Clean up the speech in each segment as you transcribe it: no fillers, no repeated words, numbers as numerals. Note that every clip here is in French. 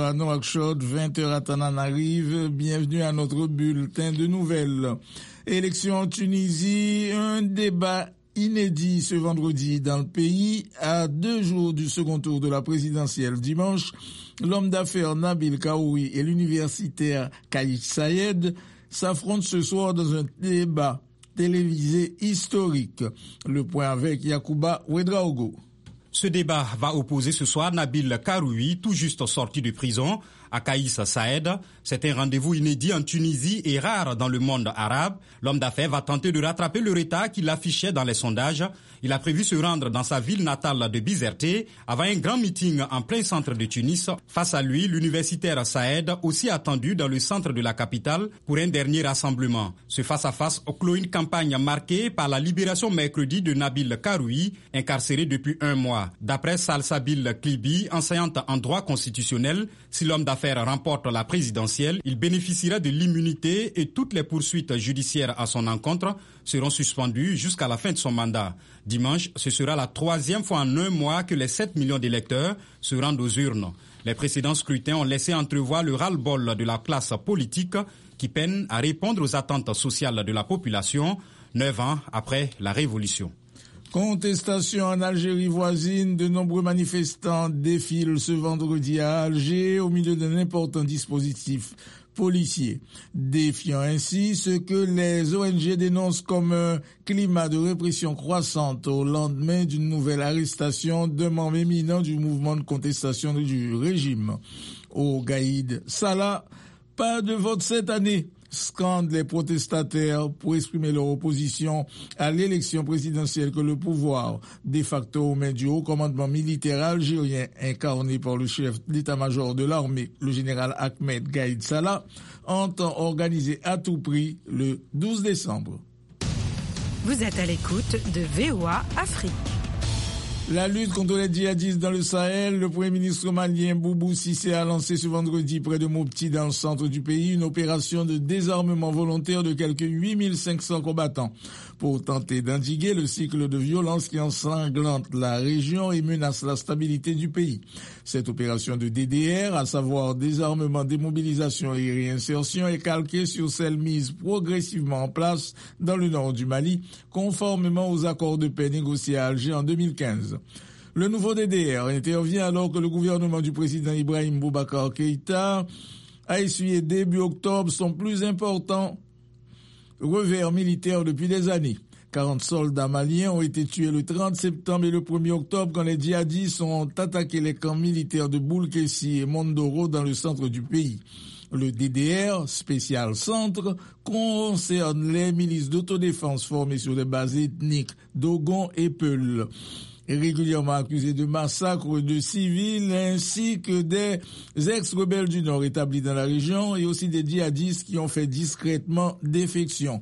à Nouakchott, 20h à Tananarive. Bienvenue à notre bulletin de nouvelles. Élection en Tunisie, un débat inédit ce vendredi dans le pays. À 2 jours du second tour de la présidentielle dimanche, l'homme d'affaires Nabil Karoui et l'universitaire Kais Saïed s'affrontent ce soir dans un débat télévisé historique. Le point avec Yacouba Ouedraogo. Ce débat va opposer ce soir Nabil Karoui, tout juste sorti de prison, à Kaïs Saïed. C'est un rendez-vous inédit en Tunisie et rare dans le monde arabe. L'homme d'affaires va tenter de rattraper le retard qu'il affichait dans les sondages. Il a prévu se rendre dans sa ville natale de Bizerte avant un grand meeting en plein centre de Tunis. Face à lui, l'universitaire Saïed, aussi attendu dans le centre de la capitale pour un dernier rassemblement. Ce face-à-face clôt une campagne marquée par la libération mercredi de Nabil Karoui, incarcéré depuis 1 mois. D'après Salsabil Klibi, enseignante en droit constitutionnel, si l'homme d'affaires remporte la présidentielle, il bénéficiera de l'immunité et toutes les poursuites judiciaires à son encontre seront suspendues jusqu'à la fin de son mandat. Dimanche, ce sera la 3e fois en 1 mois que les 7 millions d'électeurs se rendent aux urnes. Les précédents scrutins ont laissé entrevoir le ras-le-bol de la classe politique qui peine à répondre aux attentes sociales de la population 9 ans après la révolution. Contestation en Algérie voisine, de nombreux manifestants défilent ce vendredi à Alger au milieu d'un important dispositif policier, défiant ainsi ce que les ONG dénoncent comme un climat de répression croissante au lendemain d'une nouvelle arrestation d'un membre éminent du mouvement de contestation du régime. Au Gaïd Salah, pas de vote cette année, scandent les protestataires pour exprimer leur opposition à l'élection présidentielle que le pouvoir de facto aux mains du haut commandement militaire algérien incarné par le chef d'état-major de l'armée, le général Ahmed Gaïd Salah, entend organiser à tout prix le 12 décembre. Vous êtes à l'écoute de VOA Afrique. La lutte contre les djihadistes dans le Sahel, le Premier ministre malien Boubou Cissé a lancé ce vendredi près de Mopti dans le centre du pays une opération de désarmement volontaire de quelques 8500 combattants pour tenter d'endiguer le cycle de violence qui ensanglante la région et menace la stabilité du pays. Cette opération de DDR, à savoir désarmement, démobilisation et réinsertion, est calquée sur celle mise progressivement en place dans le nord du Mali, conformément aux accords de paix négociés à Alger en 2015. Le nouveau DDR intervient alors que le gouvernement du président Ibrahim Boubacar Keïta a essuyé début octobre son plus important revers militaire depuis des années. 40 soldats maliens ont été tués le 30 septembre et le 1er octobre quand les djihadistes ont attaqué les camps militaires de Boulkessi et Mondoro dans le centre du pays. Le DDR, spécial centre, concerne les milices d'autodéfense formées sur des bases ethniques Dogon et Peul, régulièrement accusés de massacres de civils ainsi que des ex-rebelles du Nord établis dans la région et aussi des djihadistes qui ont fait discrètement défection.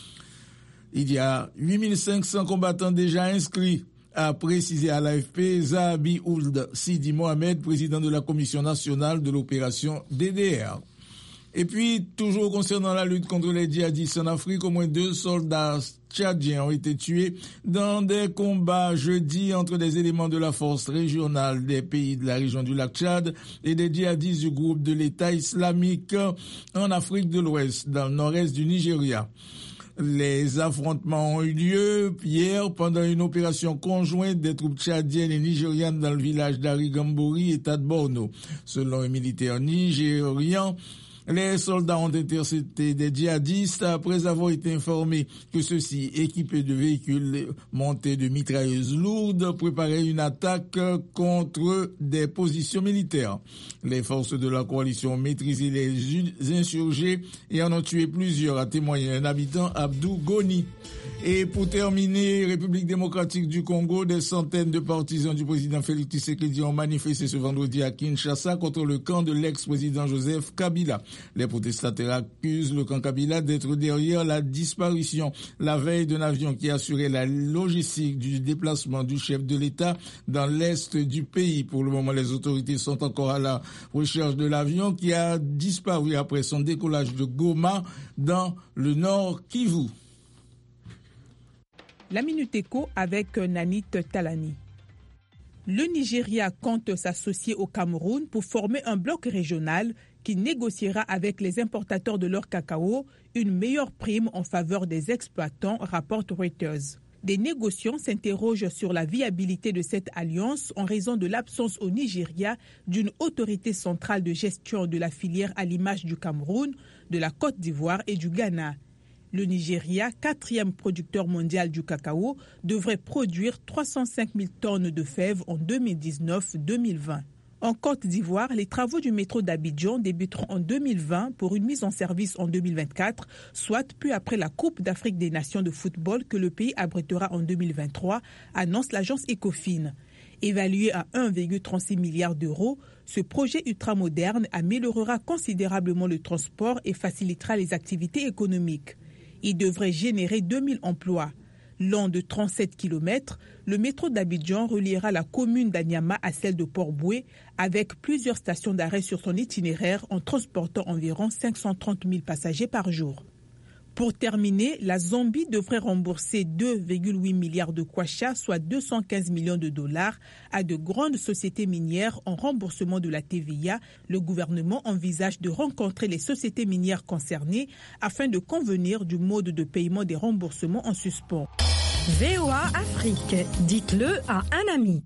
Il y a 8500 combattants déjà inscrits, a précisé à l'AFP Zahabi Ould Sidi Mohamed, président de la Commission nationale de l'opération DDR. Et puis, toujours concernant la lutte contre les djihadistes en Afrique, au moins 2 soldats tchadiens ont été tués dans des combats jeudi entre des éléments de la force régionale des pays de la région du lac Tchad et des djihadistes du groupe de l'État islamique en Afrique de l'Ouest, dans le nord-est du Nigeria. Les affrontements ont eu lieu hier pendant une opération conjointe des troupes tchadiennes et nigérianes dans le village d'Arigambori, État de Borno. Selon un militaire nigérian, les soldats ont intercepté des djihadistes après avoir été informés que ceux-ci, équipés de véhicules montés de mitrailleuses lourdes, préparaient une attaque contre des positions militaires. Les forces de la coalition ont maîtrisé les insurgés et en ont tué plusieurs, a témoigné un habitant, Abdou Goni. Et pour terminer, République démocratique du Congo, des centaines de partisans du président Félix Tshisekedi ont manifesté ce vendredi à Kinshasa contre le camp de l'ex-président Joseph Kabila. Les protestataires accusent le camp Kabila d'être derrière la disparition la veille d'un avion qui assurait la logistique du déplacement du chef de l'État dans l'est du pays. Pour le moment, les autorités sont encore à la recherche de l'avion qui a disparu après son décollage de Goma dans le nord Kivu. La Minute Éco avec Nanit Talani. Le Nigeria compte s'associer au Cameroun pour former un bloc régional qui négociera avec les importateurs de leur cacao une meilleure prime en faveur des exploitants, rapporte Reuters. Des négociants s'interrogent sur la viabilité de cette alliance en raison de l'absence au Nigeria d'une autorité centrale de gestion de la filière à l'image du Cameroun, de la Côte d'Ivoire et du Ghana. Le Nigeria, 4e producteur mondial du cacao, devrait produire 305 000 tonnes de fèves en 2019-2020. En Côte d'Ivoire, les travaux du métro d'Abidjan débuteront en 2020 pour une mise en service en 2024, soit peu après la Coupe d'Afrique des Nations de football que le pays abritera en 2023, annonce l'agence Ecofin. Évalué à 1,36 milliard d'euros, ce projet ultramoderne améliorera considérablement le transport et facilitera les activités économiques. Il devrait générer 2000 emplois. Long de 37 km, le métro d'Abidjan reliera la commune d'Anyama à celle de Port-Boué avec plusieurs stations d'arrêt sur son itinéraire en transportant environ 530 000 passagers par jour. Pour terminer, la Zambie devrait rembourser 2,8 milliards de kwacha, soit 215 millions de dollars, à de grandes sociétés minières en remboursement de la TVA. Le gouvernement envisage de rencontrer les sociétés minières concernées afin de convenir du mode de paiement des remboursements en suspens. VOA Afrique, dites-le à un ami.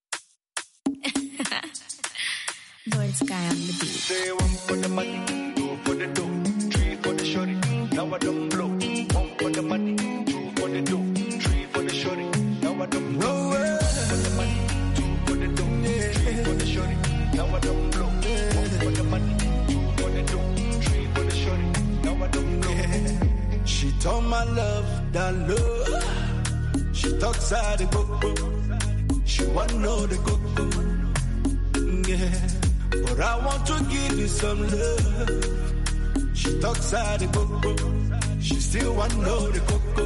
Now I don't blow. One for the money, two for the dough, three for the shorty. Now I don't blow. One for the money, two for the dough, three for the shorty. Now I don't blow. One for the money, two for the dough, three for the shorty. Now I don't blow. She told my love that love. She talks out the coco. She want know the coco. Yeah, but I want to give you some love. She talks out the coco, she still want know the coco.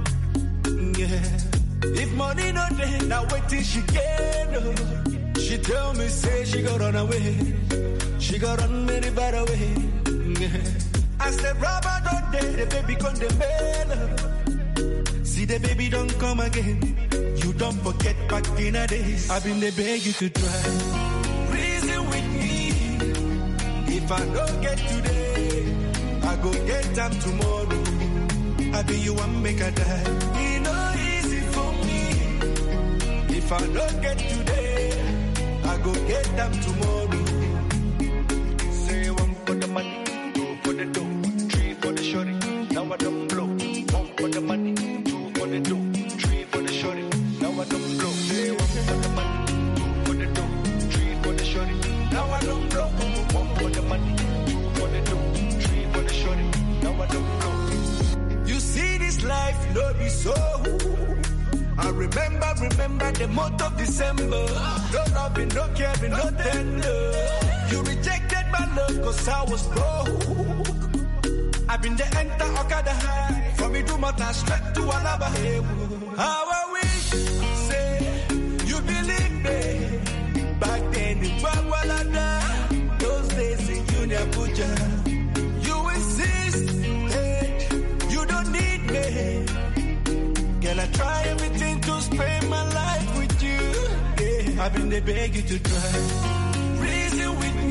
Yeah. If money no day, now wait till she get up. She tell me say she got run away, she got run many bad away. Yeah. I said rubber don't day, the baby gone the mail. See the baby don't come again. You don't forget back in the days. I've been there beg you to try. Reason with me, if I don't get today, I go get them tomorrow. I be you one make a die. It no easy for me. If I don't get today, I go get them tomorrow. Say one for the money, two for the dough, three for the shorty. Now I don't blow. One for the money, two for the dough, three for the shorty. Now I don't blow. Say one for the money, two for the dough, three for the shorty. Now I don't blow. One for the money, two for the dough, three for the shorty. Now I don't blow. You see this life, no be so. I remember the month of December. No loving, no caring, no tender. You rejected my love cause I was broke. I've been the enter Okada high. From me to Mata straight to Alaba. How I wish, say, you believe me. Back then in Bagwalada, those days in Junior Puja. You insist, hey, you don't need me. Girl, I try everything to spend my life with you. Yeah, I've been there beg you to try. Reason with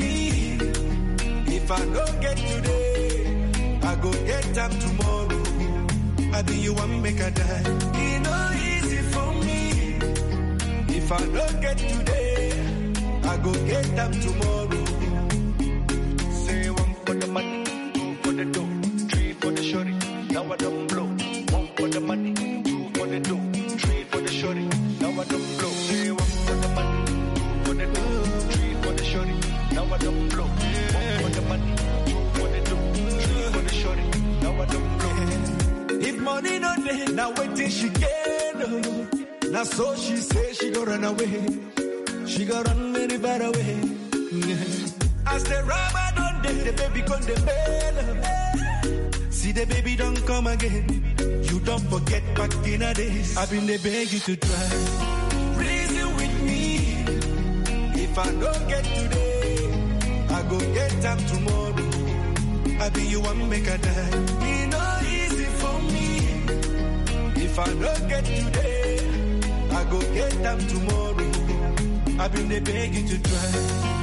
me. If I don't get today, I go get them tomorrow. I be you one make a die. It no easy for me. If I don't get today, I go get them tomorrow. Say one for the money, two for the dough, three for the shorty. Now I don't blow. One for the money, two for the dough, three for the shorty. Now I don't blow. Say one for the money, two for the dough, three for the shorty. Now I don't blow. One for the money, two for the dough, three for the shorty. Now I don't blow. If money no day, now wait till she get up. Now so she say she go run away. She got run many bad away. As the rubber don't day, the baby gone the mail. See the baby don't come again. You don't forget back in the days. I've been there beg you to try. Reason with me. If I don't get today, I go get them tomorrow. I be you one make a die. It no easy for me. If I don't get today, I go get them tomorrow. I've been there begging to try.